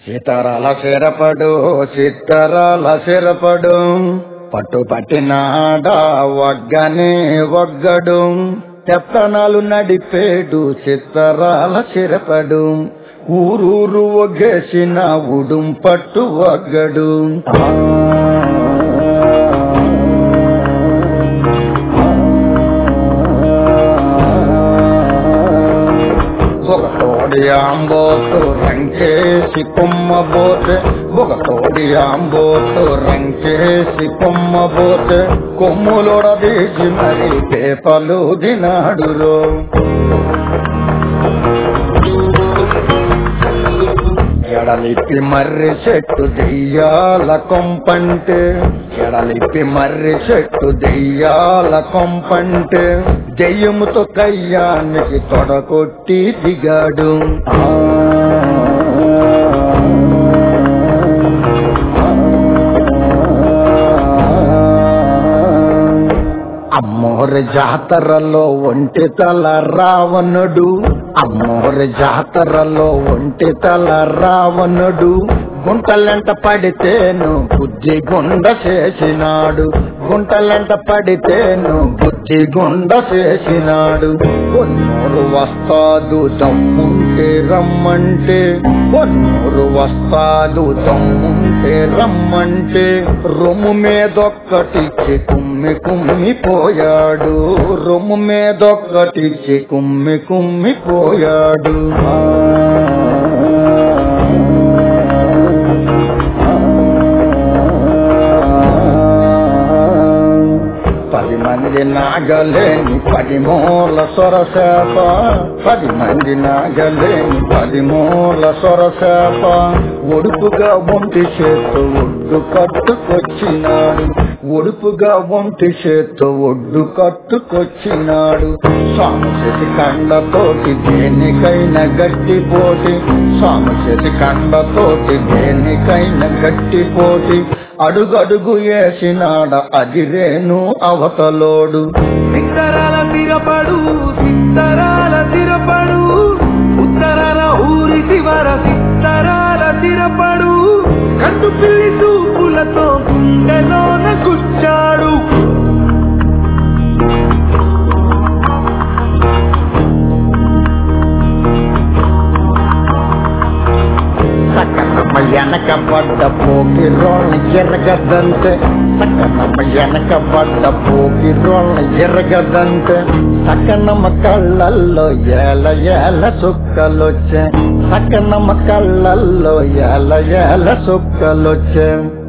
సీతారాల సిరపడు చిత్తరాల సిరపడు పట్టుపట్టినాడా ఒగ్గనే ఒగ్గడు తెత్తనాలు నడిపేడు చిత్తరాల సిరపడు ఊరూరు ఒగ్గేసిన ఉడుం పట్టు ఒగ్గడు ఒకటోడి ఆంబోతు రంకేసి కొమ్మబోతే ఒకటోడి ఆంబోతు రంకేసి కొమ్మబోతే కొమ్ములోడదీసి మరి పేపలు దినాడురో ఎడలిప్పి మర్రి చెట్టు దెయ్యాల కొంపంటే ఎడలిప్పి మర్రి చెట్టు దెయ్యాల కొంపంటే దెయ్యముతో కయ్యానికి తొడకొట్టి దిగాడు అమ్మోరి జాతరలో ఒంటి తల రావణుడు అమ్మోరి జాతరలో ఒంటి తల రావణుడు గుంటలెంట పడితేను బుద్ధి గుండ చేసినాడు గుంటలెంట పడితేను బుద్ధి గుండ చేసినాడు కొన్నూరు వస్తాదు దమ్ముంటే రమ్మంటే కొన్నూరు వస్తాదు దమ్ముంటే రమ్మంటే రొమ్ము మీదొక్కటిచ్చి కుమ్మి కుమ్మిపోయాడు రొమ్ము మీదొక్కటిచ్చి కుమ్మి కుమ్మిపోయాడు పది మంది నాగలేని 10 మూల సొరసేప 10 మంది నాగలేని 10 మూల సొరసేప ఒడుపుగా ఒంటి చేత్తో ఒడ్డు కట్టుకొచ్చినాడు ఒడుపుగా ఒంటి చేత్తో ఒడ్డు కట్టుకొచ్చినాడు సామశతి కండతోటి దేనికైనా గట్టిపోటి సామశతి కండతోటి దేనికైనా గట్టిపోటి అడుగడుగు వేసినాడ అదిరేను అవతలోడు సిత్తరాల తిరపడు సిత్తరాల తిరపడు ఉత్తరాల ఊరి శివర సిత్తరాల తిరపడు కండు పిల్లి చూపులతో గుండెలోన గుచ్చాడు సకనమ్మ వెనక పడ్డ పోకి రోళ్ళ ఎరగదంటే సకనమ్మ వెనక పడ్డ పోకి రోళ్ళ ఎరగదంటే సకనమ్మ కళ్ళల్లో ఏల ఏల సుక్కలొచ్చే సకనమ్మ కళ్ళల్లో ఏల ఏల సుక్కలొచ్చే